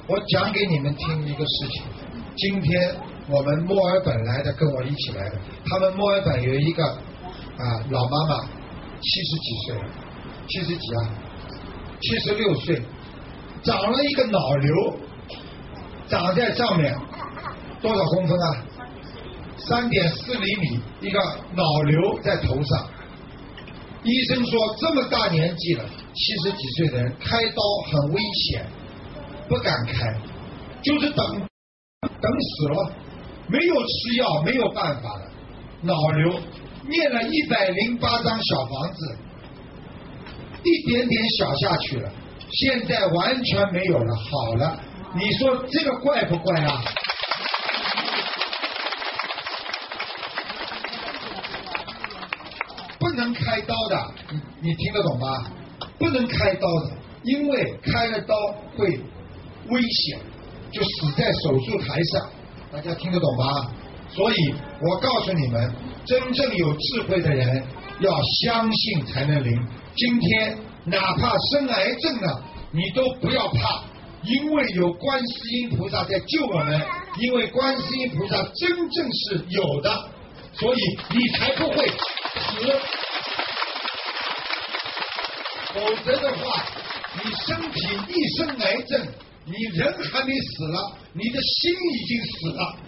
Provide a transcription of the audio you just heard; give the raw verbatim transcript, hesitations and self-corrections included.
我讲给你们听一个事情。今天我们墨尔本来的，跟我一起来的，他们墨尔本有一个啊老妈妈，七十几岁了，七十几啊，七十六岁，长了一个脑瘤，长在上面，多少公分啊？三点四厘米，一个脑瘤在头上。医生说这么大年纪了，七十几岁的人开刀很危险，不敢开，就是等等死了，没有吃药，没有办法了。脑瘤念了一百零八张小房子，一点点小下去了，现在完全没有了，好了。你说这个怪不怪啊？不能开刀的，你你听得懂吗？不能开刀的，因为开了刀会危险，就死在手术台上。大家听得懂吗？所以我告诉你们，真正有智慧的人要相信才能灵。今天哪怕生癌症了，你都不要怕，因为有观世音菩萨在救我们，因为观世音菩萨真正是有的，所以你才不会死。否则的话，你身体一生癌症，你人还没死了，你的心已经死了。